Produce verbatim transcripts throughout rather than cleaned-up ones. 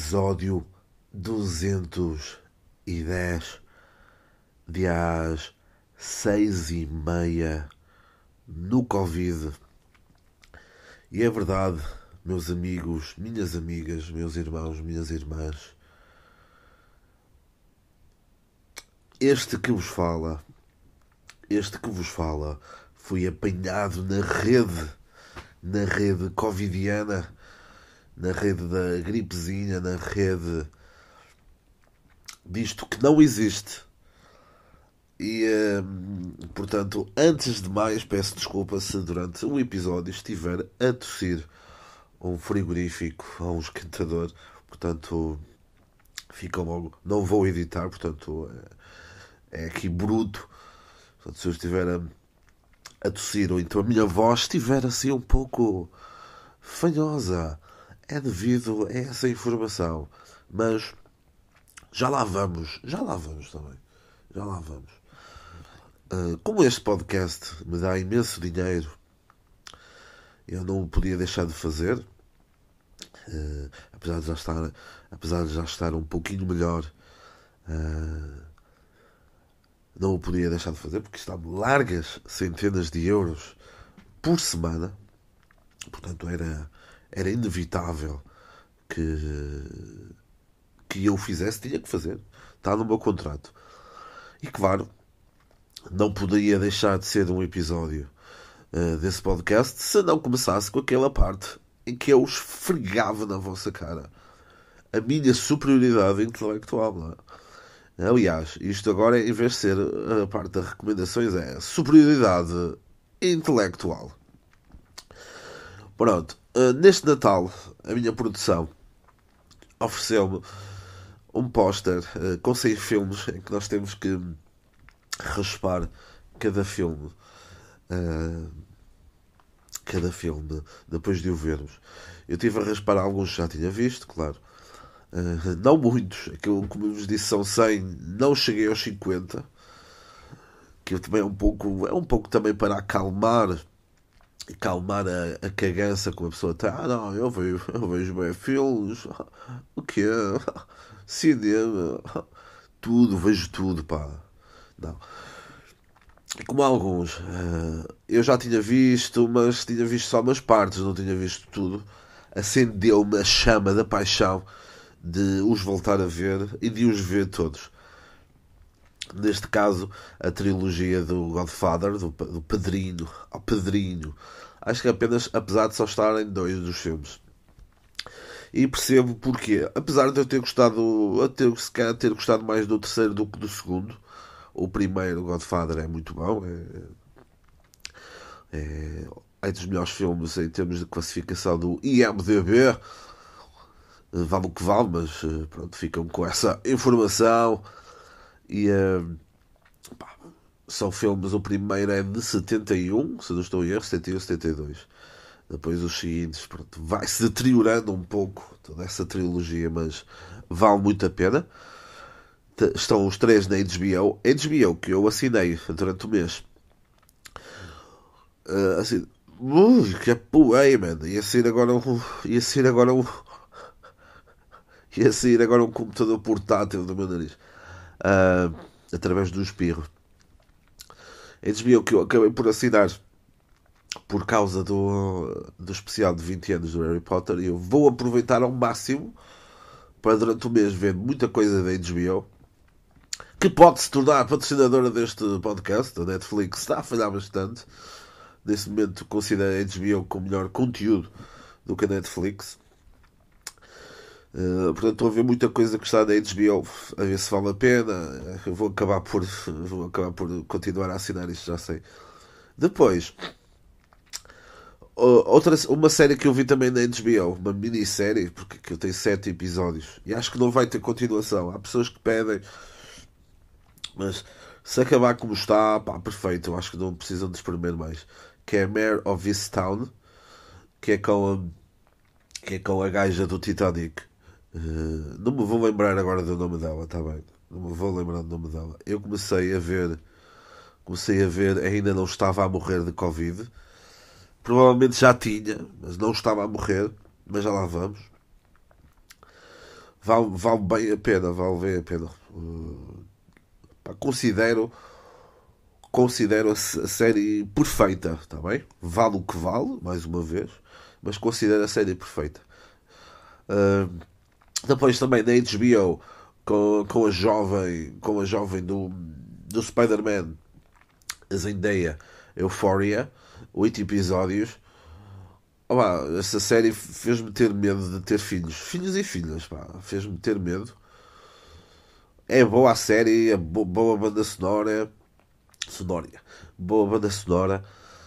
episódio duzentos e dez de às seis e meia no Covid. E é verdade, meus amigos, minhas amigas, meus irmãos, minhas irmãs, este que vos fala, este que vos fala foi apanhado na rede, na rede covidiana, na rede da gripezinha, na rede disto que não existe. E, hum, portanto, antes de mais, peço desculpa se durante o episódio estiver a tossir a um frigorífico, a um esquentador. Portanto, fica logo. Não vou editar, portanto, é, é aqui bruto. Portanto, se eu estiver a, a tossir ou então a minha voz estiver assim um pouco fanhosa, é devido a essa informação. Mas já lá vamos, já lá vamos também. Já lá vamos. Uh, como este podcast me dá imenso dinheiro, eu não o podia deixar de fazer. Uh, apesar de já estar, apesar de já estar um pouquinho melhor, uh, não o podia deixar de fazer porque está-me largas centenas de euros por semana. Portanto, era, era inevitável que, que eu o fizesse, tinha que fazer. Está no meu contrato. E claro, não poderia deixar de ser um episódio uh, desse podcast se não começasse com aquela parte em que eu esfregava na vossa cara a minha superioridade intelectual. Não é? Aliás, isto agora, em vez de ser a parte das recomendações, é superioridade intelectual. Pronto, uh, neste Natal, a minha produção ofereceu-me um póster uh, com seis filmes em que nós temos que raspar cada filme, uh, cada filme depois de o vermos. Eu estive a raspar alguns que já tinha visto, claro, uh, não muitos, aquilo, como eu vos disse, são cem, não cheguei aos cinquenta, que eu também é um pouco, é um pouco também para acalmar acalmar a, a cagança que uma pessoa tem. Ah, não, eu vejo, eu vejo bem filmes, o quê? Cinema, tudo, vejo tudo, pá. Não. Como alguns, eu já tinha visto, mas tinha visto só umas partes, não tinha visto tudo. Acendeu-me a chama da paixão de os voltar a ver e de os ver todos. Neste caso, a trilogia do Godfather, do, do Padrinho, ao Padrinho. Acho que apenas, apesar de só estarem dois dos filmes. E percebo porquê. Apesar de eu ter gostado, eu ter, se calhar ter gostado mais do terceiro do que do segundo. O primeiro, Godfather, é muito bom. É, é, é dos melhores filmes em termos de classificação do I M D B. Vale o que vale, mas pronto, ficam com essa informação. E uh, pá, são filmes. O primeiro é de setenta e um, se não estou em erro, setenta e um, setenta e dois. Depois os seguintes, pronto, vai-se deteriorando um pouco toda essa trilogia, mas vale muito a pena. Estão os três na H B O. H B O que eu assinei durante o mês. Uh, assim, ui, que apoei, mano. Ia sair agora um. Ia sair agora um. Ia sair agora um computador portátil do meu nariz. Uh, através do espirro. H B O que eu acabei por assinar por causa do, do especial de vinte anos do Harry Potter. E eu vou aproveitar ao máximo para durante o mês ver muita coisa da H B O, que pode se tornar patrocinadora deste podcast. A Netflix está a falhar bastante. Nesse momento considero a H B O com melhor conteúdo do que a Netflix. Uh, portanto, estou a ver muita coisa que está na H B O, a ver se vale a pena. Eu vou acabar por, vou acabar por continuar a assinar isto, já sei. Depois, uh, outra, uma série que eu vi também na H B O, uma minissérie, porque que eu tenho sete episódios e acho que não vai ter continuação. Há pessoas que pedem, mas se acabar como está, pá, perfeito. Eu acho que não precisam de espremer mais. Que é Mare of Easttown, que é com a, que é com a gaja do Titanic. Uh, não me vou lembrar agora do nome dela, está bem? Não me vou lembrar do nome dela. Eu comecei a ver, comecei a ver, ainda não estava a morrer de Covid. Provavelmente já tinha, mas não estava a morrer. Mas já lá vamos. Vale, vale bem a pena, vale bem a pena. Uh, pá, considero, considero a, a série perfeita, está bem? Vale o que vale, mais uma vez, mas considero a série perfeita. Uh, depois também na H B O com, com a jovem, com a jovem do, do Spider-Man, a Zendaya, Euphoria, oito episódios. Opa, essa série fez-me ter medo de ter filhos. Filhos e filhas, pá. Fez-me ter medo. É boa a série, é bo- boa banda sonora. Sonória. Boa banda sonora.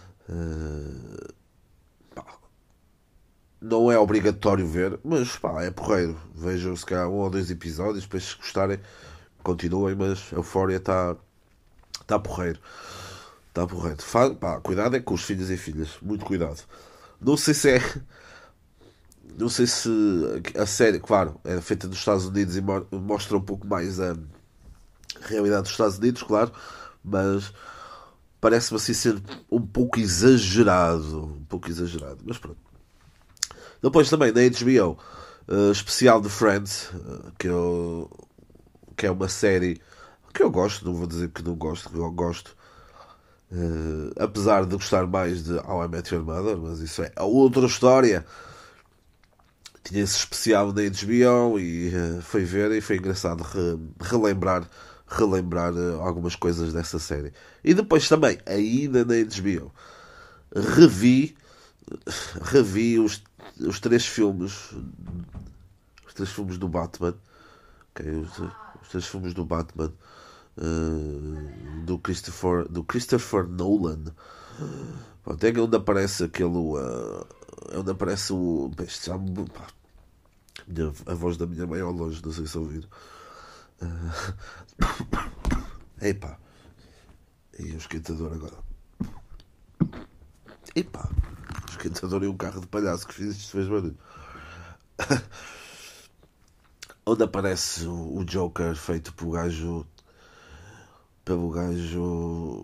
Uh, pá, não é obrigatório ver, mas pá, é porreiro. Vejam se calhar um ou dois episódios, depois se gostarem, continuem, mas Euphoria está tá porreiro. Está porreiro. Fa- pá, cuidado é com os filhos e filhas. Muito cuidado. Não sei se é. Não sei se a série, claro, é feita nos Estados Unidos e mo- mostra um pouco mais a realidade dos Estados Unidos, claro, mas parece-me assim ser um pouco exagerado. Um pouco exagerado, mas pronto. Depois também na H B O, eh, especial de Friends, eh, que, eu, que é uma série que eu gosto, não vou dizer que não gosto, que eu gosto. Eh, apesar de gostar mais de How I Met Your Mother, mas isso é outra história. Tinha esse especial na H B O e eh, foi ver e foi engraçado re- relembrar, relembrar eh, algumas coisas dessa série. E depois também, ainda na H B O, revi, revi os, os três filmes, os três filmes do Batman, ok, os, os três filmes do Batman, eh, do Christopher, do Christopher Nolan. Pronto, é onde aparece aquele. Uh, é onde aparece o. Isto já me- pá, minha- a voz da minha mãe ao longe, não sei se ouviram. Uh, epá. E o esquentador agora. Epá. O esquentador e um carro de palhaço que fiz isto fez barulho. Onde aparece o, o Joker feito pelo gajo. Pelo gajo.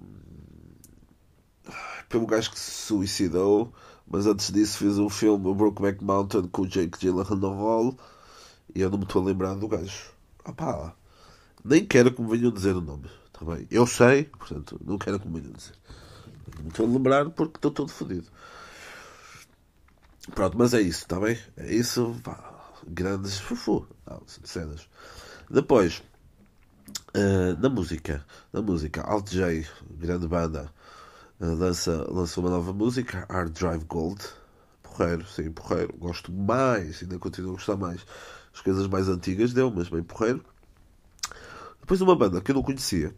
Pelo gajo que se suicidou. Mas antes disso fez um filme, o Brokeback Mountain, com o Jake Gyllenhaal. E eu não me estou a lembrar do gajo. Ah pá, nem quero que me venham dizer o nome. Tá bem? Eu sei, portanto, não quero que me venham dizer. Não me estou a lembrar porque estou todo fodido. Pronto, mas é isso, está bem? É isso, pá. Grandes fufu, não, cenas. Depois, eh, na música, na música, Alt J, grande banda, eh, lança, lança uma nova música, Hard Drive Gold. Porreiro, sim, porreiro. Gosto mais, ainda continuo a gostar mais. As coisas mais antigas deu, mas bem porreiro. Depois uma banda que eu não conhecia,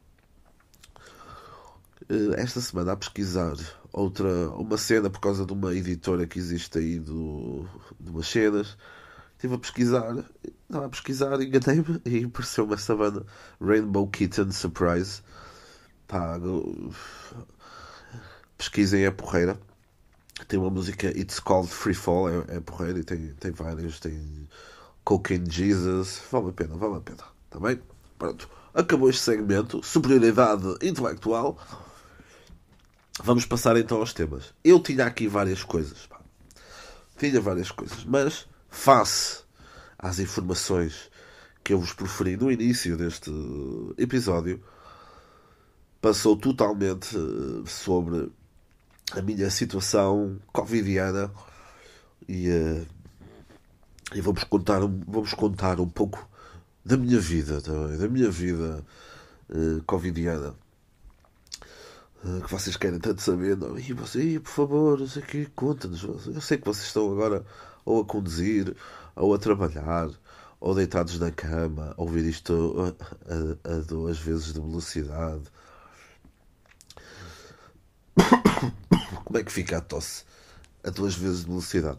eh, esta semana a pesquisar outra, uma cena por causa de uma editora que existe aí do, de umas cenas. Estive a pesquisar, estava a pesquisar, enganei-me e apareceu-me essa banda Rainbow Kitten Surprise. Pá, eu- pesquisem, é porreira. Tem uma música It's Called Free Fall, é, é porreira e tem, tem vários. Tem Cocaine Jesus, vale a pena, vale a pena. Está bem? Pronto, acabou este segmento. Superioridade intelectual. Vamos passar então aos temas. Eu tinha aqui várias coisas, pá. Tinha várias coisas, mas face às informações que eu vos proferi no início deste episódio, passou totalmente eh, sobre a minha situação covidiana e, eh, e vamos contar, um- vamos contar um pouco da minha vida também, da minha vida eh, covidiana. eh, Que vocês querem tanto saber, não? E você, "Ih, por favor, não sei o quê, conta-nos. Eu sei que vocês estão agora ou a conduzir, ou a trabalhar, ou deitados na cama, a ouvir isto a, a, a duas vezes de velocidade. Como é que fica a tosse? A duas vezes de velocidade.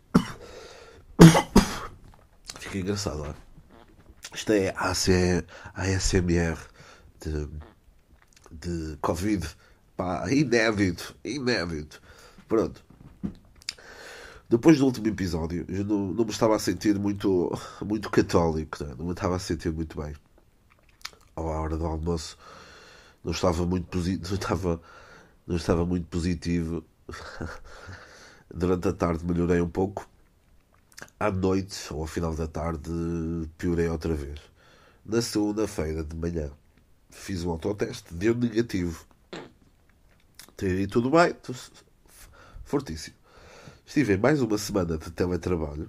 Fica engraçado, não é? Isto é A C A S M R de, de Covid. Pá, inédito, inédito. Pronto. Depois do último episódio, eu não, não me estava a sentir muito, muito católico, né? Não me estava a sentir muito bem. À hora do almoço, não estava muito positivo, não estava, não estava muito positivo. Durante a tarde melhorei um pouco. À noite, ou ao final da tarde, piorei outra vez. Na segunda-feira de manhã, fiz um autoteste, deu negativo. Teria tudo bem, fortíssimo. Estive em mais uma semana de teletrabalho,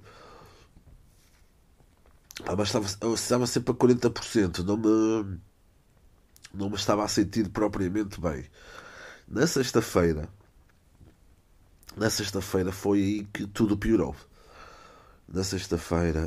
ah, mas estava, eu estava sempre a quarenta por cento, não me, não me estava a sentir propriamente bem. Na sexta-feira, na sexta-feira foi aí que tudo piorou. Na sexta-feira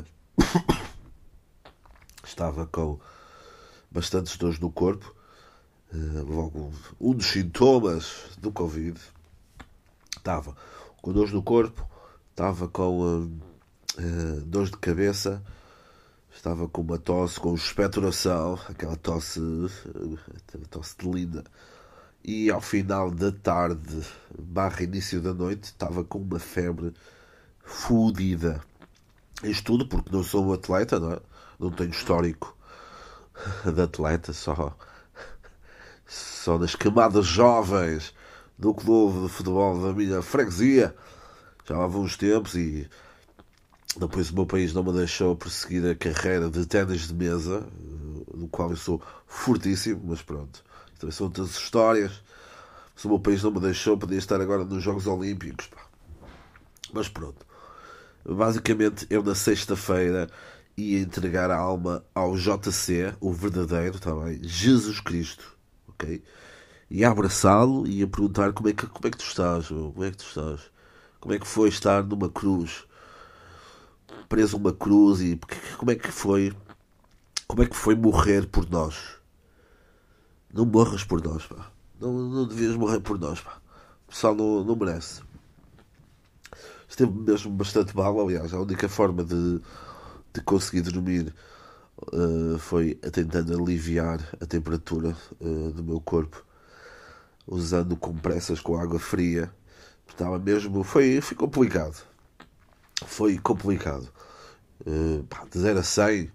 estava com bastantes dores no corpo, logo um dos sintomas do Covid. Estava com dores no corpo, estava com uh, uh, dores de cabeça, estava com uma tosse, com expectoração, aquela tosse, uh, tosse de linda. E ao final da tarde, barra início da noite, estava com uma febre fodida. Isto tudo porque não sou um atleta, não é? Não tenho histórico de atleta, só, só nas camadas jovens do clube de futebol da minha freguesia. Já há uns tempos e depois o meu país não me deixou prosseguir a carreira de ténis de mesa, do qual eu sou fortíssimo, mas pronto. Também são outras histórias. Se o meu país não me deixou, podia estar agora nos Jogos Olímpicos. Pá. Mas pronto. Basicamente, eu na sexta-feira ia entregar a alma ao J C, o verdadeiro, tá bem? Jesus Cristo, ok? Ia abraçá-lo e ia perguntar como é, que, como é que tu estás, meu? Como é que tu estás? Como é que foi estar numa cruz, preso numa cruz, e como é que foi, como é que foi morrer por nós? Não morras por nós, pá. Não, não devias morrer por nós, pá. O pessoal não, não merece. Esteve mesmo bastante mal, aliás, a única forma de, de conseguir dormir uh, foi tentando aliviar a temperatura uh, do meu corpo, usando compressas com água fria. Estava mesmo, foi, foi complicado. Foi complicado. Uh, pá, de zero a cem,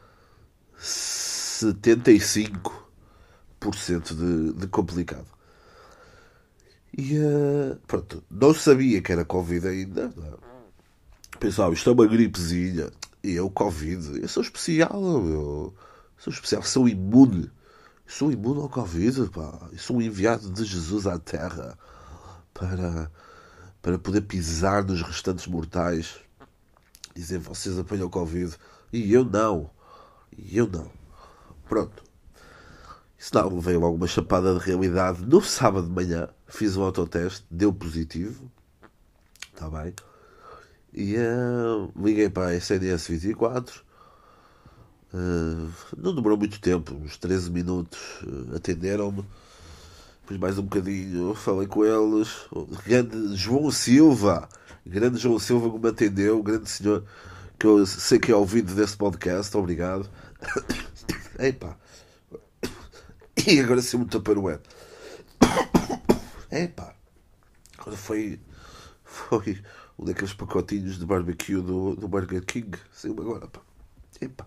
setenta e cinco por cento de, de complicado. E uh, pronto, não sabia que era Covid ainda. Não. Pensava, isto é uma gripezinha. E eu, Covid, eu sou especial, eu sou especial, sou imune. Eu sou imune ao Covid, pá. Eu sou um enviado de Jesus à Terra para, para poder pisar nos restantes mortais. Dizer, vocês apanham o Covid. E eu não. E eu não. Pronto. Isso não, veio logo uma chapada de realidade. No sábado de manhã, fiz um autoteste, deu positivo. Está bem. E uh, liguei para a S N S vinte e quatro. Uh, não demorou muito tempo, uns treze minutos. Uh, atenderam-me. Depois mais um bocadinho, falei com eles. O grande João Silva. Grande João Silva que me atendeu. Grande senhor que eu sei que é ouvido desse podcast. Obrigado. Epá. E agora sim muito taparoé. Epá. Agora foi... Foi um daqueles pacotinhos de barbecue do, do Burger King. Saiu agora, pá. Epá.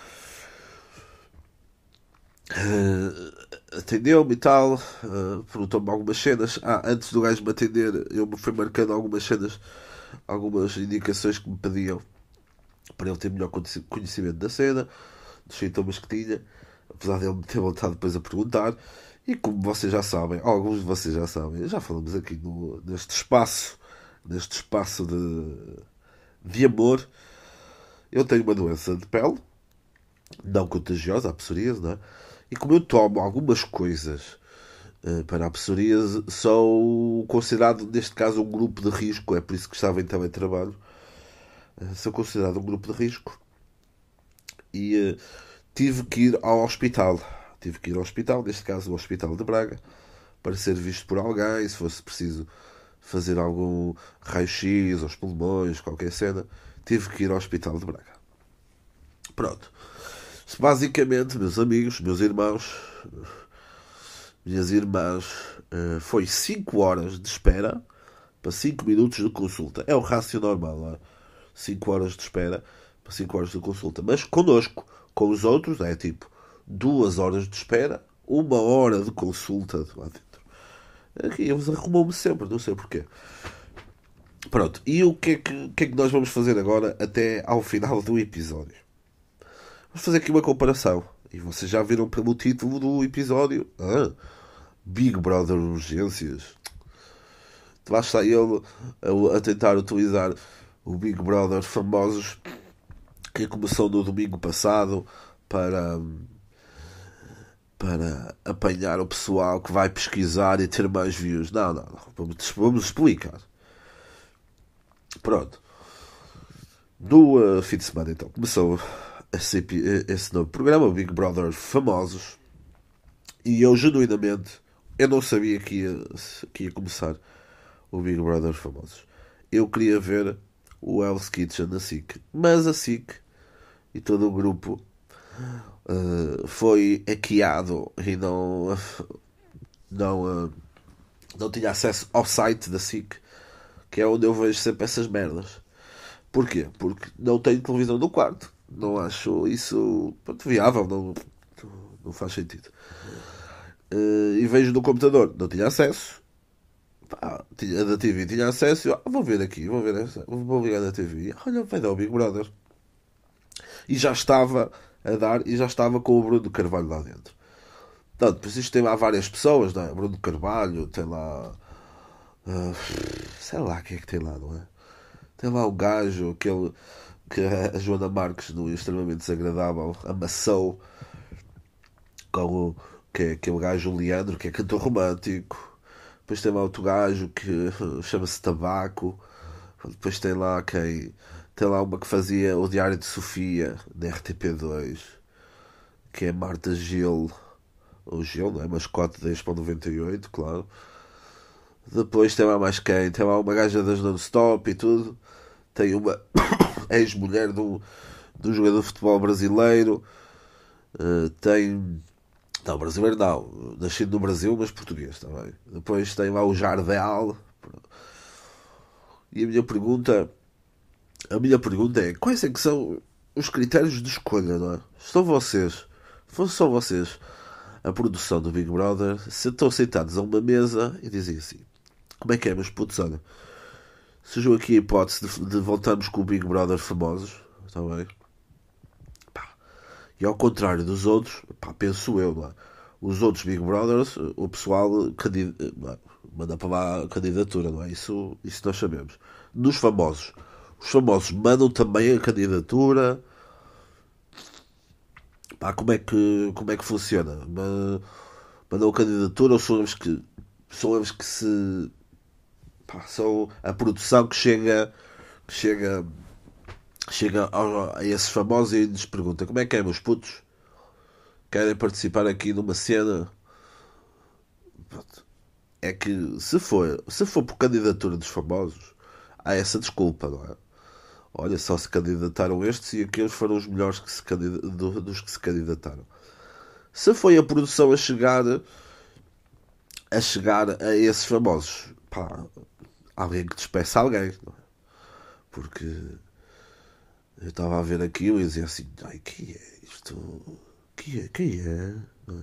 Uh, atendeu-me e tal, uh, perguntou-me algumas cenas. Ah, antes do gajo me atender, eu me fui marcando algumas cenas, algumas indicações que me pediam para ele ter melhor conhecimento da cena, dos sintomas que tinha, apesar de ele me ter voltado depois a perguntar. E como vocês já sabem, alguns de vocês já sabem, já falamos aqui no, neste espaço, neste espaço de, de amor, eu tenho uma doença de pele, não contagiosa, a psoríase, não é? E como eu tomo algumas coisas uh, para a psoríase, sou considerado, neste caso, um grupo de risco. É por isso que estava em teletrabalho. Uh, sou considerado um grupo de risco. E uh, tive que ir ao hospital. Tive que ir ao hospital, neste caso, o Hospital de Braga, para ser visto por alguém, se fosse preciso fazer algum raio-x aos pulmões, qualquer cena. Tive que ir ao Hospital de Braga. Pronto. Basicamente, meus amigos, meus irmãos, minhas irmãs, foi cinco horas de espera para cinco minutos de consulta. É o rácio normal, não é? cinco horas de espera para cinco horas de consulta. Mas connosco, com os outros, é tipo duas horas de espera, uma hora de consulta lá dentro. Aqui eles arrumam-me sempre, não sei porquê. Pronto, e o que é que, o que é que nós vamos fazer agora até ao final do episódio? Vamos fazer aqui uma comparação. E vocês já viram pelo título do episódio. Ah, Big Brother Urgências. Lá está ele a, a tentar utilizar o Big Brother Famosos, que começou no domingo passado, para, para apanhar o pessoal que vai pesquisar e ter mais views. Não, não, não. Vamos, vamos explicar. Pronto. No uh, fim de semana, então, começou esse, esse novo programa, o Big Brother Famosos. E eu, genuinamente, eu não sabia que ia, que ia começar o Big Brother Famosos. Eu queria ver o Hell's Kitchen na S I C. Mas a S I C e todo o grupo uh, foi hackeado e não, não, uh, não tinha acesso ao site da S I C, que é onde eu vejo sempre essas merdas. Porquê? Porque não tenho televisão no quarto. Não acho isso pronto, viável. Não, não faz sentido. Uh, e vejo no computador. Não tinha acesso. Pá, tinha, a da T V tinha acesso. Eu, ah, vou ver aqui. Vou ver essa. Vou ligar na T V. Olha, vai dar o Big Brother. E já estava a dar. E já estava com o Bruno Carvalho lá dentro. Portanto, depois isto tem lá várias pessoas. Não é? Bruno Carvalho. Tem lá... Uh, sei lá quem é que tem lá, não é? Tem lá o gajo, aquele que a Joana Marques, no Extremamente Desagradável, amassou, com o, que é aquele gajo Leandro, que é cantor romântico. Depois tem lá outro gajo que chama-se Tabaco. Depois tem lá quem. Tem lá uma que fazia o Diário de Sofia, na R T P dois, que é Marta Gil. O Gil, não é? Mascote dez para noventa e oito, claro. Depois tem lá mais quem? Tem lá uma gaja das non-stop e tudo. Tem uma ex-mulher de um, de um jogador de futebol brasileiro. Uh, tem. Não, brasileiro não. Nascido no Brasil, mas português também. Depois tem lá o Jardel. E a minha pergunta. A minha pergunta é: quais é que são os critérios de escolha, não é? Estão vocês. Fossem só vocês a produção do Big Brother, se estão sentados a uma mesa e dizem assim: como é que é, meus putos? Olha, surgiu aqui a hipótese de, de voltarmos com o Big Brother Famosos, está bem? Pá. E ao contrário dos outros, pá, penso eu, não é? Os outros Big Brothers, o pessoal candid... manda para lá a candidatura, não é? Isso, isso nós sabemos. Nos famosos, os famosos mandam também a candidatura. Pá, como é que, como é que funciona? Mandam a candidatura ou são eles que, são eles que se. Pá, são a produção que chega, que chega, chega ao- a esses famosos e lhes pergunta: como é que é, meus putos? Querem participar aqui numa cena? Pronto. É que se for, se for por candidatura dos famosos, há essa desculpa, não é? Olha, só se candidataram estes e aqueles foram os melhores que se candida- do- dos que se candidataram. Se foi a produção a chegar a chegar a esses famosos, pá, alguém que despeça alguém, não é? Porque eu estava a ver aquilo e dizia assim: ai, que é isto? Que é? Quem é?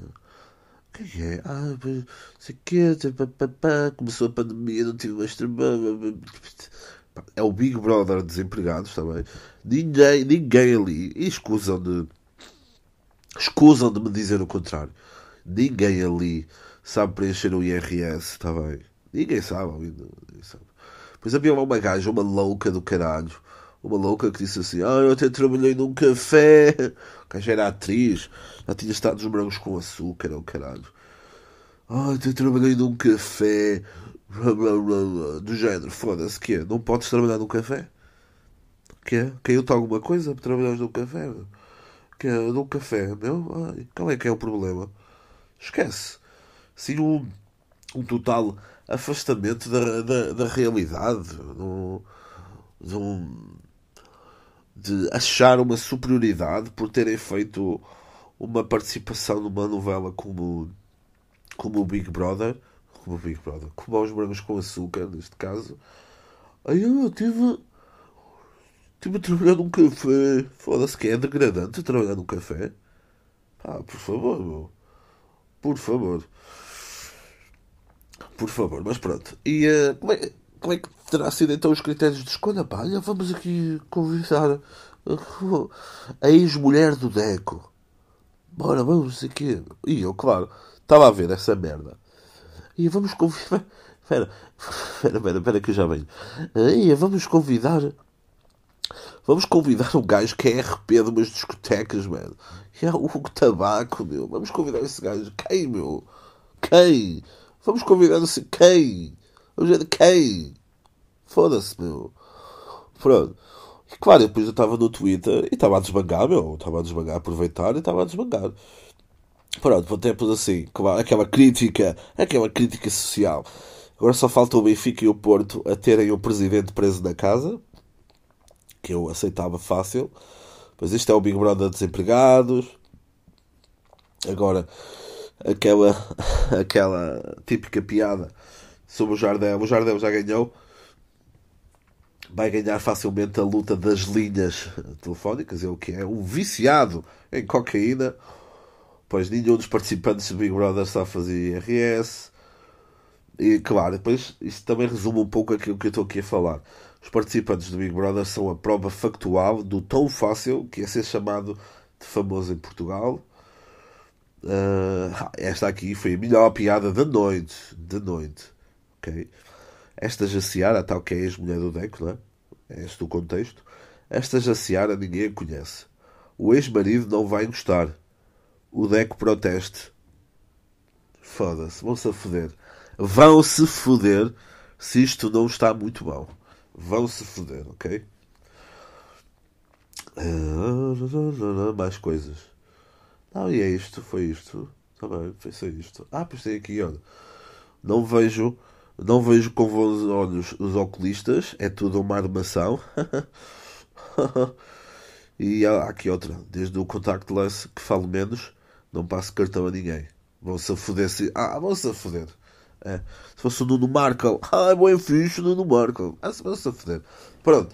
Quem é? Ah, pois, sei que começou a pandemia, não tive mais trabalho. Pá, é o Big Brother desempregados também. Ninguém, ninguém ali, e escusam de, escusam de me dizer o contrário. Ninguém ali sabe preencher o I R S, está bem? Ninguém sabe, ninguém sabe. Pois havia lá uma gaja, uma louca do caralho. Uma louca que disse assim: ah, eu até trabalhei num café. A gaja era atriz, já tinha estado nos morangos com açúcar, o caralho. Ah, até trabalhei num café. Blá, blá, blá, blá. Do género, foda-se, que é? Não podes trabalhar num café? Que é? Caiu-te alguma coisa para trabalhares num café? Meu? Que é? Num café, meu? Ai, qual é que é o problema? Esquece. Sim, um, um total afastamento da, da, da realidade. No, de, um- de achar uma superioridade por terem feito uma participação numa novela como, como o Big Brother. Como o Big Brother. Como aos morangos com açúcar, neste caso. Aí eu tive, tive a trabalhar num café. Foda-se que é degradante trabalhar num café. Pá, por favor, meu. Por favor. Por favor, mas pronto. E uh, como é, como é que terá sido então os critérios de escolha? Pá, olha, vamos aqui convidar a ex-mulher do Deco. Bora, vamos aqui. E eu, claro, estava a ver essa merda. E vamos convidar. Espera, espera, espera, espera que eu já venho. E vamos convidar. Vamos convidar um gajo que é R P de umas discotecas, mano. Que é o Hugo Tabaco, meu. Vamos convidar esse gajo. Quem, meu? Quem? Vamos convidar esse quem? Vamos ver quem? Foda-se, meu. Pronto. E claro, depois eu estava no Twitter e estava a desbangar, meu. Estava a desbangar, a aproveitar e estava a desbangar. Pronto, vou ter assim, aquela crítica, aquela crítica social. Agora só falta o Benfica e o Porto a terem o presidente preso na casa, que eu aceitava fácil. Pois isto é o Big Brother desempregados. Agora, aquela, aquela típica piada sobre o Jardel. O Jardel já ganhou. Vai ganhar facilmente a luta das linhas telefónicas. Ele que é um viciado em cocaína. Pois nenhum dos participantes do Big Brother só fazia I R S. E claro, depois isto também resume um pouco aquilo que eu estou aqui a falar. Os participantes do Big Brother são a prova factual do tão fácil que é ser chamado de famoso em Portugal. Uh, esta aqui foi a melhor piada da noite. Da noite. Ok? Esta Jaciara, tal que é a ex-mulher do Deco, não é? É este o contexto. Esta Jaciara ninguém a conhece. O ex-marido não vai gostar. O Deco proteste. Foda-se, vão-se a foder. Vão-se foder se isto não está muito mal. Vão-se foder, ok? Uh, mais coisas. Não, e é isto, foi isto. Também, foi só isto. Ah, pois tem aqui, olha. Não vejo, não vejo com bons olhos os oculistas. É tudo uma armação. E há aqui outra. Desde o contactless que falo menos, não passo cartão a ninguém. Vão-se a foder se... Ah, vão-se a foder. É. Se fosse o Nuno Marco. Ah, é bem fixe o Nuno Marco. Ah, se vão-se a foder. Pronto.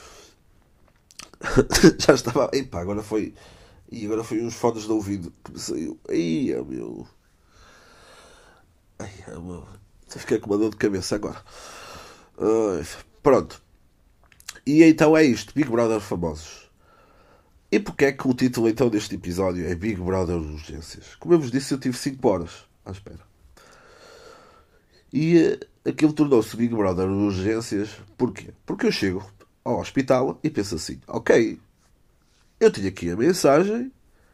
Já estava... Epá, agora foi... E agora foi uns fones de ouvido que me saiu. Ai, meu... Ai, meu... Fiquei com uma dor de cabeça agora. Uh, pronto. E então é isto. Big Brother famosos. E porquê é que o título então deste episódio é Big Brother Urgências? Como eu vos disse, eu tive cinco horas à espera. E uh, aquilo tornou-se Big Brother Urgências. Porquê? Porque eu chego ao hospital e penso assim, ok, eu tenho aqui a mensagem,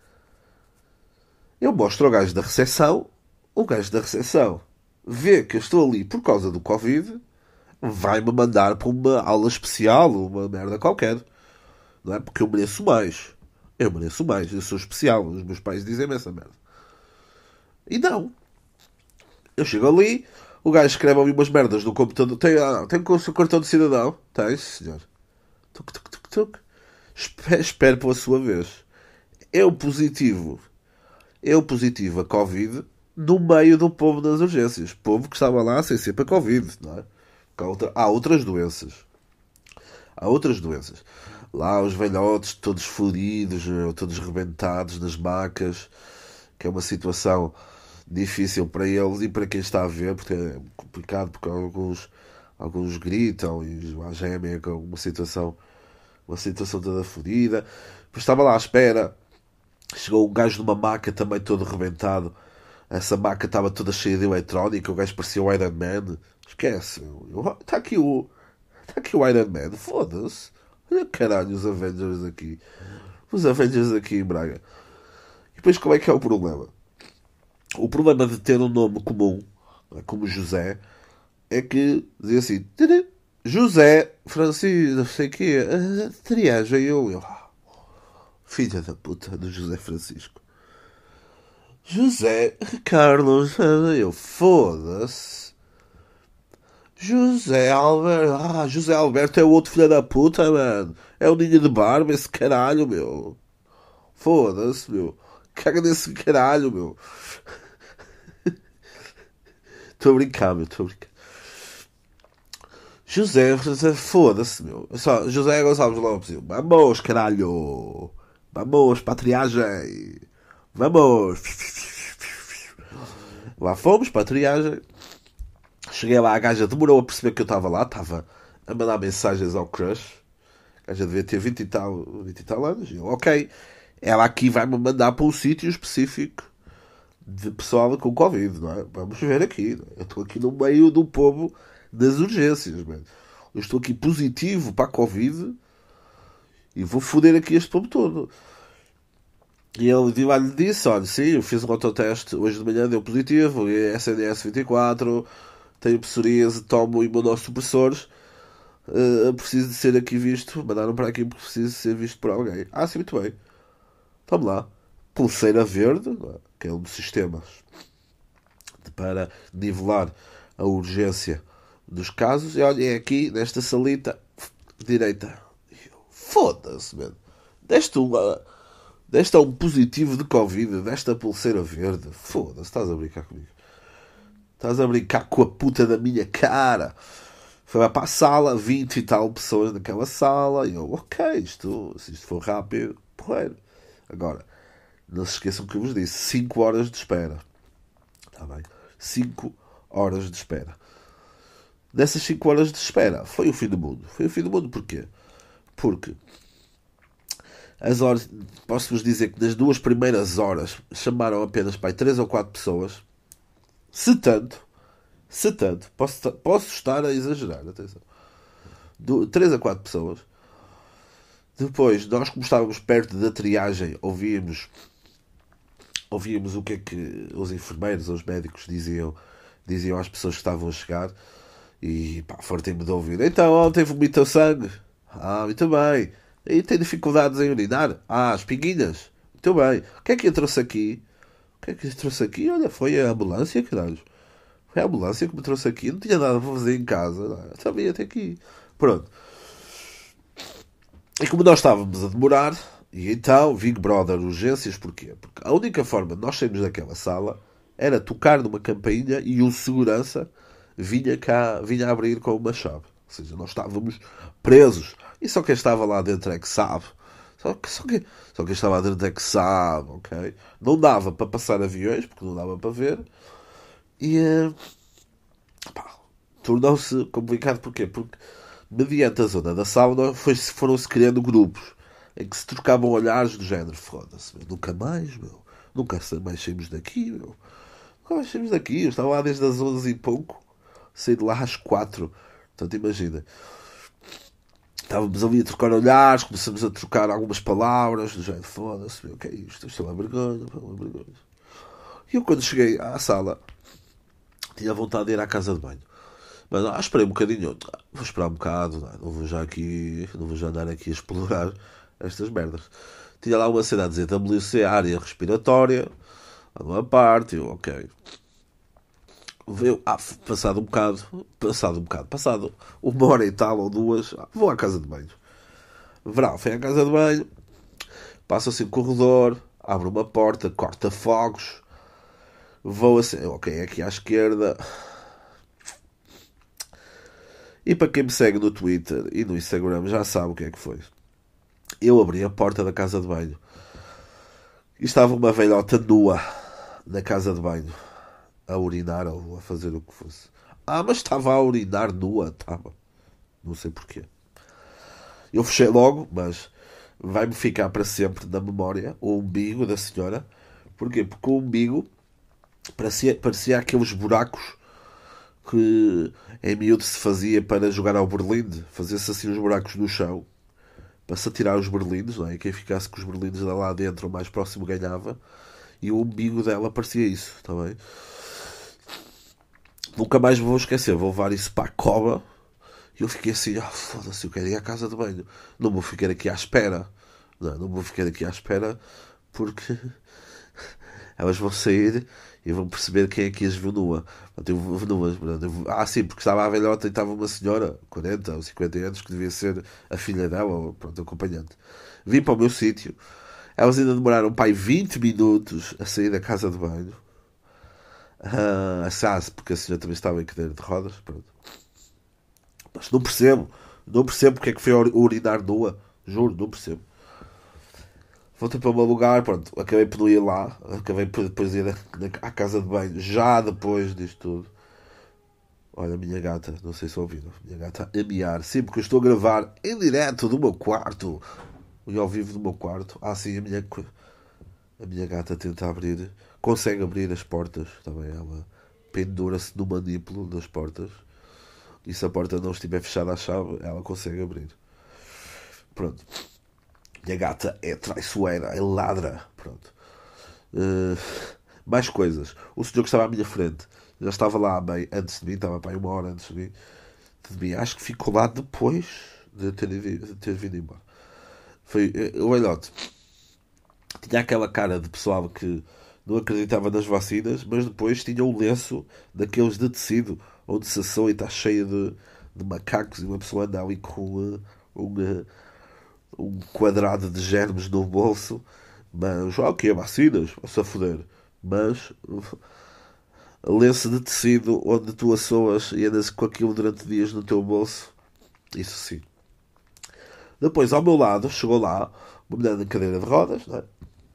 eu mostro ao gajo da recepção, o gajo da recepção vê que eu estou ali por causa do Covid, vai-me mandar para uma aula especial, uma merda qualquer. Não é? Porque eu mereço mais. Eu mereço mais. Eu sou especial. Os meus pais dizem-me essa merda. E não. Eu chego ali, o gajo escreve ali umas merdas no computador. Tem, ah, tem o seu cartão de cidadão? Tem, senhor. Tuc, tuc, tuc, tuc. Espero, espero pela sua vez. Eu positivo. Eu positivo a Covid no meio do povo das urgências. Povo que estava lá sem ser para Covid, não é? Há, outra, há outras doenças. Há outras doenças. Lá os velhotes todos fodidos, todos rebentados nas macas, que é uma situação difícil para eles e para quem está a ver, porque é complicado, porque alguns, alguns gritam e gemem com uma situação, uma situação toda fodida. Depois estava lá à espera, chegou um gajo numa maca também todo rebentado. Essa maca estava toda cheia de eletrónica, o gajo parecia o Iron Man. Esquece, está aqui o está aqui o Iron Man, foda-se. Olha caralho os Avengers aqui. Os Avengers aqui em Braga. E depois qual é que é o problema? O problema de ter um nome comum, como José, é que dizia assim, José Francisco, não sei o quê, triagem eu, eu. Filha da puta do José Francisco. José Carlos, eu foda-se. José Alberto. Ah, José Alberto é o outro filho da puta, mano. É o ninho de barba, esse caralho, meu. Foda-se, meu. Caga nesse caralho, meu. Estou a brincar, meu. Estou a brincar. José, foda-se, meu. Só, José Gonçalves Lopes. Vamos, caralho. Vamos para a triagem. Vamos. Lá fomos para a triagem. Cheguei lá, a gaja demorou a perceber que eu estava lá, estava a mandar mensagens ao crush. A gaja devia ter vinte e tal, vinte e tal anos. E eu, ok, ela aqui vai-me mandar para um sítio específico de pessoal com Covid, não é? Vamos ver aqui. Não é? Eu estou aqui no meio do povo das urgências, mano. Eu estou aqui positivo para a Covid e vou foder aqui este povo todo. E ele lá lhe disse, olha, sim, eu fiz um autoteste hoje de manhã, deu positivo, S N S vinte e quatro, tenho psoríase, tomo imunossupressores, uh, preciso de ser aqui visto, mandaram para aqui porque preciso de ser visto por alguém. Ah, sim, muito bem. Tome lá. Pulseira verde, não é? Que é um dos sistemas para nivelar a urgência dos casos. E olha, é aqui, nesta salita, direita. Foda-se, mano. Deste uma... Deste um positivo de Covid, desta pulseira verde. Foda-se, estás a brincar comigo. Estás a brincar com a puta da minha cara. Foi lá para a sala, vinte e tal pessoas naquela sala. E eu, ok, isto, se isto for rápido, porreiro. Agora, não se esqueçam que eu vos disse, cinco horas de espera. Está bem? cinco horas de espera. Nessas cinco horas de espera, foi o fim do mundo. Foi o fim do mundo porquê? Porque as horas, posso-vos dizer que nas duas primeiras horas chamaram apenas para aí três ou quatro pessoas. Se tanto, se tanto, posso, posso estar a exagerar, atenção. Do, três a quatro pessoas. Depois, nós como estávamos perto da triagem, ouvíamos, ouvíamos o que é que os enfermeiros, os médicos diziam, diziam às pessoas que estavam a chegar. E pá, fartei-me de ouvir. Então, ontem vomitou sangue. Ah, muito bem. E tem dificuldades em urinar? Ah, as pinguinhas. Muito bem. O que é que eu trouxe aqui? O que é que eu trouxe aqui? Olha, foi a ambulância, caralho. Foi a ambulância que me trouxe aqui. Não tinha nada para fazer em casa. Não. Sabia até aqui. Pronto. E como nós estávamos a demorar, e então, Big Brother, urgências, porquê? Porque a única forma de nós sairmos daquela sala era tocar numa campainha e o segurança vinha cá, vinha a abrir com uma chave. Ou seja, nós estávamos presos. E só quem estava lá dentro é que sabe. Só, que, só, quem, só quem estava lá dentro é que sabe, ok? Não dava para passar aviões, porque não dava para ver. E uh, tornou-se complicado. Porquê? Porque mediante a zona da sauna foi, foram-se criando grupos em que se trocavam olhares do género. Foda-se, meu, nunca mais, meu. Nunca mais saímos daqui, meu. Nunca mais saímos daqui. Eu estava lá desde as onze e pouco. Saí de lá às quatro. Portanto, imagina. Estávamos ali a trocar olhares, começamos a trocar algumas palavras, do género, foda-se, meu, o que é isto? Isto é uma vergonha, uma vergonha. E eu, quando cheguei à sala, tinha vontade de ir à casa de banho. Mas ah, esperei um bocadinho, ah, vou esperar um bocado, não, não vou já aqui, não vou já andar aqui a explorar estas merdas. Tinha lá uma cena a dizer W C, área respiratória, a uma parte, eu, ok. Eu, ah, passado um bocado, passado um bocado, passado uma hora e tal ou duas, ah, vou à casa de banho. Verão, foi à casa de banho, passo assim o corredor, abro uma porta, corta fogos, vou assim, ok, aqui à esquerda. E para quem me segue no Twitter e no Instagram já sabe o que é que foi. Eu abri a porta da casa de banho e estava uma velhota nua na casa de banho. A urinar ou a fazer o que fosse. Ah, mas estava a urinar nua, estava. Não sei porquê. Eu fechei logo, mas vai-me ficar para sempre na memória o umbigo da senhora. Porquê? Porque o umbigo parecia, parecia aqueles buracos que em miúdo se fazia para jogar ao berlinde. Fazia-se assim os buracos no chão para se atirar os berlindes, não é? E quem ficasse com os berlindes lá dentro, o mais próximo ganhava. E o umbigo dela parecia isso, está bem? Nunca mais me vou esquecer, vou levar isso para a cova. E eu fiquei assim, ah, foda-se, eu quero ir à casa de banho. Não vou ficar aqui à espera. Não, não vou ficar aqui à espera porque elas vão sair e vão perceber quem é que as viu nua. Eu vou nuas, ah, sim, porque estava a velhota e estava uma senhora, quarenta ou cinquenta anos, que devia ser a filha dela, ou pronto, acompanhante. Vim para o meu sítio. Elas ainda demoraram, pai, vinte minutos a sair da casa de banho. Uh, assase, porque a senhora também estava em cadeira de rodas. Pronto. Mas não percebo, não percebo porque é que foi urinar nua. Juro, não percebo. Voltei para o meu lugar, pronto. Acabei por não ir lá, acabei por depois ir à casa de banho, já depois disto tudo. Olha, a minha gata, não sei se ouviram, a minha gata a miar. Sempre que eu estou a gravar em direto do meu quarto, e ao vivo do meu quarto, ah sim, a minha, a minha gata tenta abrir, consegue abrir as portas, também ela pendura-se no manípulo das portas, e se a porta não estiver fechada à chave, ela consegue abrir. Pronto. Minha gata é traiçoeira, é ladra. Pronto. Uh, mais coisas. O senhor que estava à minha frente já estava lá bem antes de mim, estava para aí uma hora antes de mim. De mim. Acho que ficou lá depois de ter, de ter vindo embora. Foi o velhote. Tinha aquela cara de pessoal que não acreditava nas vacinas, mas depois tinha um lenço daqueles de tecido onde se assou e está cheio de, de macacos e uma pessoa anda ali com uh, um, uh, um quadrado de germes no bolso. Mas, ah, o que é vacinas? Vai-se a foder. Mas, lenço de tecido onde tu assoas e andas com aquilo durante dias no teu bolso. Isso sim. Depois, ao meu lado, chegou lá uma mulher na cadeira de rodas, não é?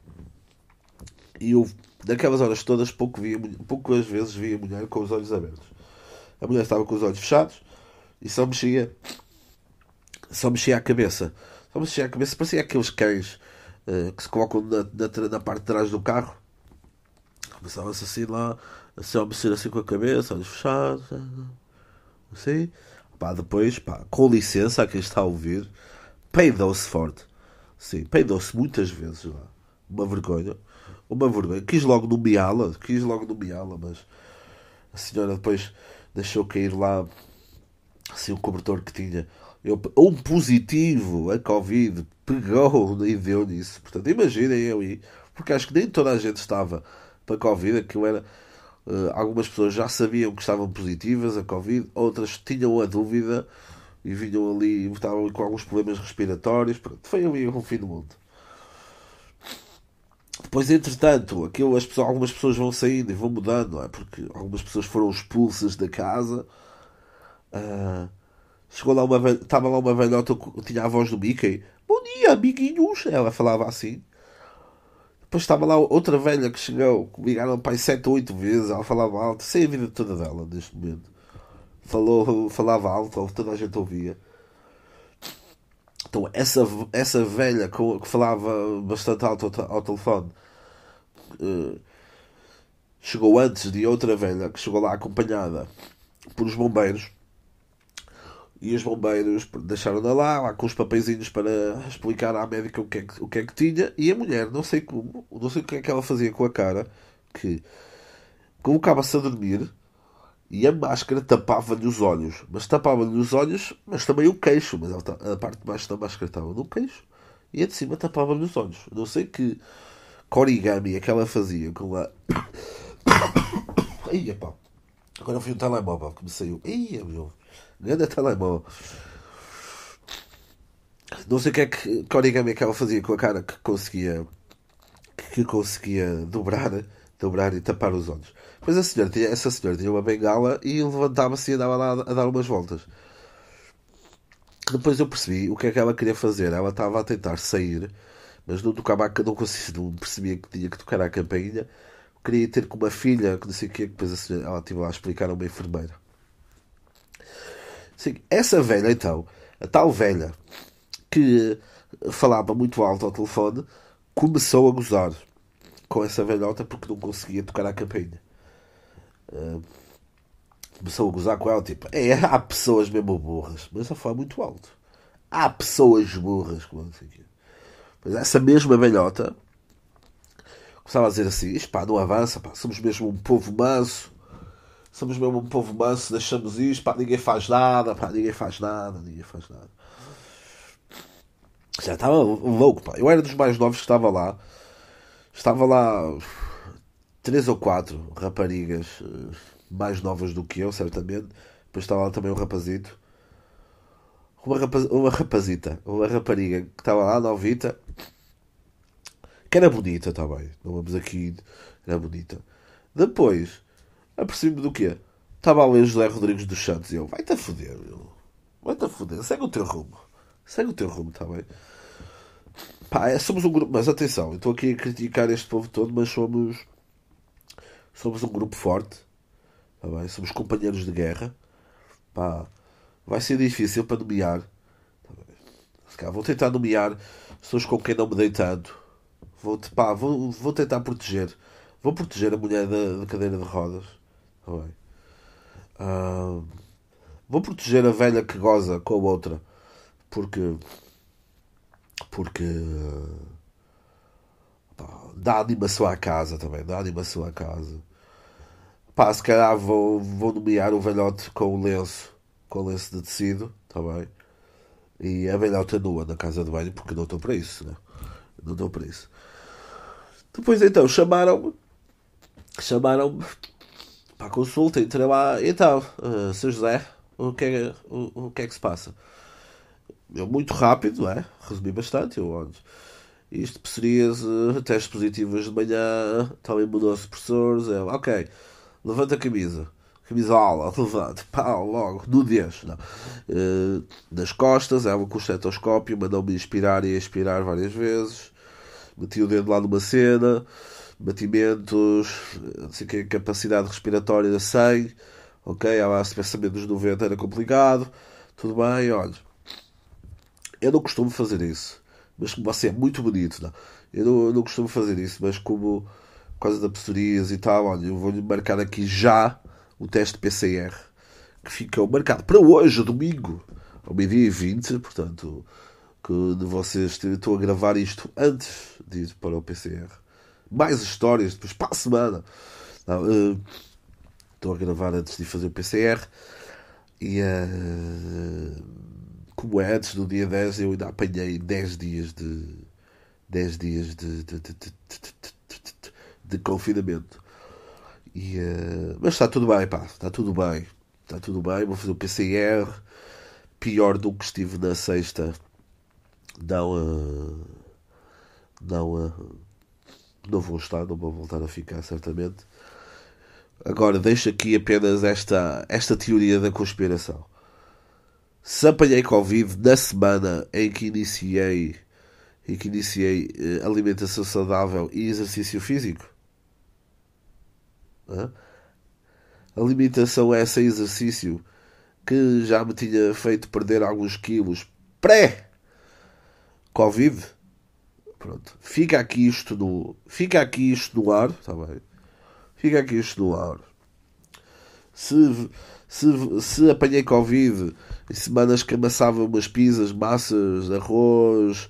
E eu, naquelas horas todas, pouco via, poucas vezes via a mulher com os olhos abertos. A mulher estava com os olhos fechados e só mexia, só mexia a cabeça. Só mexia a cabeça. Parecia aqueles cães uh, que se colocam na, na, na parte de trás do carro. Começava-se assim lá, assim, a mexer assim com a cabeça, olhos fechados, assim. Pá, depois, pá, com licença a quem está a ouvir, peidou-se forte. Sim, peidou-se muitas vezes lá. Uma vergonha. Uma vergonha. Quis logo nomeá-la, quis logo nomeá-la, mas a senhora depois deixou cair lá assim o cobertor que tinha. Eu, um positivo a Covid pegou e deu nisso. Portanto, imaginem eu ir, porque acho que nem toda a gente estava para Covid, aquilo era. Uh, algumas pessoas já sabiam que estavam positivas a Covid, outras tinham a dúvida e vinham ali, estavam ali com alguns problemas respiratórios. Pronto, foi ali um fim do mundo. Depois, entretanto, aquilo, as pessoas, algumas pessoas vão saindo e vão mudando, não é? Porque algumas pessoas foram expulsas da casa. Uh, chegou lá uma velha, estava lá uma velhota que tinha a voz do Mickey. Bom dia, amiguinhos! Ela falava assim. Depois estava lá outra velha que chegou, que ligaram para aí sete ou oito vezes, ela falava alto, sei a vida toda dela neste momento. Falou, falava alto, toda a gente ouvia. Então essa, essa velha que, que falava bastante alto ao, ao telefone uh, chegou antes de outra velha que chegou lá acompanhada por os bombeiros. E os bombeiros deixaram-na lá, lá com os papeizinhos para explicar à médica o que, é que, o que é que tinha. E a mulher, não sei como, não sei o que é que ela fazia com a cara, que colocava-se a dormir e a máscara tapava-lhe os olhos. Mas tapava-lhe os olhos, mas também o queixo. Mas ela, a parte de baixo da máscara estava no queixo e a de cima tapava-lhe os olhos. Não sei que, que origami é que ela fazia com a. Ia pá. Agora foi um telemóvel que me saiu. Ia, meu. Grande telemóvel. Não sei o que é que, que origami é que ela fazia com a cara que conseguia que conseguia dobrar, dobrar e tapar os olhos. Pois a senhora tinha, essa senhora tinha uma bengala e levantava-se e andava lá a dar umas voltas. Depois eu percebi o que é que ela queria fazer. Ela estava a tentar sair, mas não tocava a, não conseguia, não percebia que tinha que tocar a campainha. Queria ter com uma filha, que não sei o que, depois a senhora, ela estive lá a explicar a uma enfermeira. Sim, essa velha, então, a tal velha que falava muito alto ao telefone, começou a gozar com essa velhota porque não conseguia tocar a campainha. Uh, começou a gozar com ela, tipo, é, há pessoas mesmo burras, mas só fala muito alto. Há pessoas burras, como não sei o quê. Mas essa mesma velhota começava a dizer assim, isto pá, não avança, pá, somos mesmo um povo manso. Somos mesmo um povo manso, deixamos isto, pá, ninguém faz nada, pá, ninguém faz nada, ninguém faz nada. Já estava louco, pá. Eu era dos mais novos que estava lá. Estava lá três ou quatro raparigas mais novas do que eu, certamente. Depois estava lá também um rapazito. Uma, rapaz, uma rapazita, uma rapariga que estava lá, novita, que era bonita também. Não vamos aqui, era bonita. Depois, apercebi-me do quê? Estava a ler José Rodrigues dos Santos e eu, vai-te a foder, meu. Vai-te a foder, segue o teu rumo. Segue o teu rumo, está bem? Pá, é, somos um grupo, mas atenção, eu estou aqui a criticar este povo todo, mas somos somos um grupo forte, tá bem? Somos companheiros de guerra, pá, vai ser difícil para nomear. Se calhar vou tentar nomear pessoas com quem não me dei tanto. Vou, pá, vou, vou tentar proteger. Vou proteger a mulher da, da cadeira de rodas. Tá bem. Ah, vou proteger a velha que goza com a outra. Porque. Porque. Pá, dá animação à casa também. Dá animação à casa. Pá, se calhar vou, vou nomear o velhote com o lenço. Com o lenço de tecido. Tá bem. E a velhota nua na casa de banho. Porque não estou para isso, né? Não estou para isso. Depois então chamaram-me. Chamaram-me para a consulta. Entrei lá. Então, uh, Sr. José, o que, é, o, o que é que se passa? Eu muito rápido, não é? Resumi bastante. Eu, olha, isto psoríase, testes positivos de manhã, também mudou-se professores. Eu, ok, levanta a camisa. Camisola, levanta, pá, logo, nudez. Não. Uh, nas costas, ela com o estetoscópio, mandou-me inspirar e expirar várias vezes. Meti o dedo lá numa cena, batimentos, não sei o que, capacidade respiratória de cem, ok, ela se pensamento dos noventa era complicado, tudo bem, olha. Eu não costumo fazer isso, mas como você é muito bonito, não? Eu não, eu não costumo fazer isso, mas como por causa da psoríase e tal, olha, eu vou-lhe marcar aqui já o teste de P C R, que ficou marcado para hoje, domingo, ao meio-dia e vinte, portanto, que de vocês estou a gravar isto antes de ir para o P C R. Mais histórias depois para a semana. Não, uh, estou a gravar antes de fazer o P C R e uh, como é antes do dia dez, eu ainda apanhei dez dias de dez dias de, de, de, de, de, de confinamento. E, uh, mas está tudo bem, pá, está tudo bem. Está tudo bem, vou fazer o P C R. Pior do que estive na sexta. Não, uh, não, uh, não vou estar, não vou voltar a ficar, certamente. Agora, deixo aqui apenas esta, esta teoria da conspiração. Se apanhei Covid na semana em que iniciei, em que iniciei uh, alimentação saudável e exercício físico, uh, alimentação é esse exercício que já me tinha feito perder alguns quilos pré-Covid. Pronto. Fica aqui isto no, fica aqui isto no ar, tá bem? Fica aqui isto no ar. Se, se, se apanhei Covid em semanas que amassava umas pizzas, massas, arroz,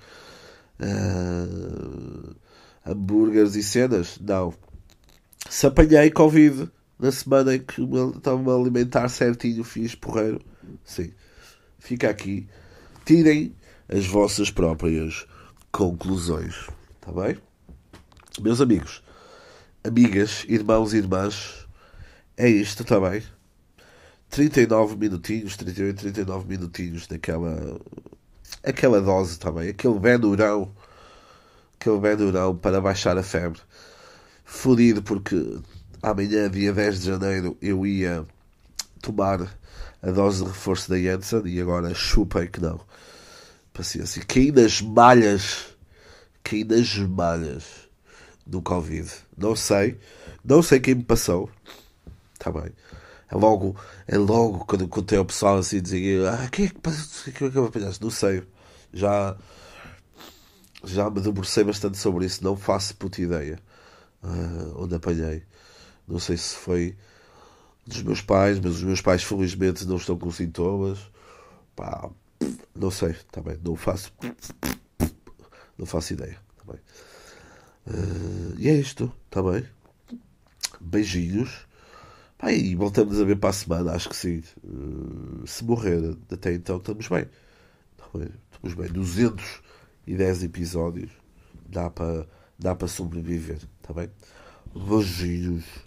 uh, hambúrgueres e cenas, não. Se apanhei Covid na semana em que estava-me a alimentar certinho, fiz porreiro, sim. Fica aqui. Tirem as vossas próprias conclusões. Está bem? Meus amigos, amigas, irmãos e irmãs, é isto, está bem? trinta e nove minutinhos, trinta e oito, trinta e nove minutinhos daquela aquela dose, está bem? Aquele benurão, aquele benurão para baixar a febre. Fodido porque amanhã, dia dez de janeiro, eu ia tomar a dose de reforço da Janssen e agora chupem que não. Paciência. Caí nas malhas. Caí nas malhas do Covid. Não sei. Não sei quem me passou. Está bem. É logo, é logo quando eu contei ao pessoal assim, dizia, ah, quem é que passou? Quem é que eu apanhaste? Não sei. Já, já me debrucei bastante sobre isso. Não faço puta ideia uh, onde apanhei. Não sei se foi dos meus pais, mas os meus pais felizmente não estão com sintomas. Pá, não sei, tá bem, não faço não faço ideia, tá bem. Uh, e é isto, tá bem. Beijinhos. Pá, e voltamos a ver para a semana, acho que sim. Uh, se morrer até então estamos bem. Tá bem, estamos bem. duzentos e dez episódios. Dá para dá para sobreviver, tá bem? Beijinhos.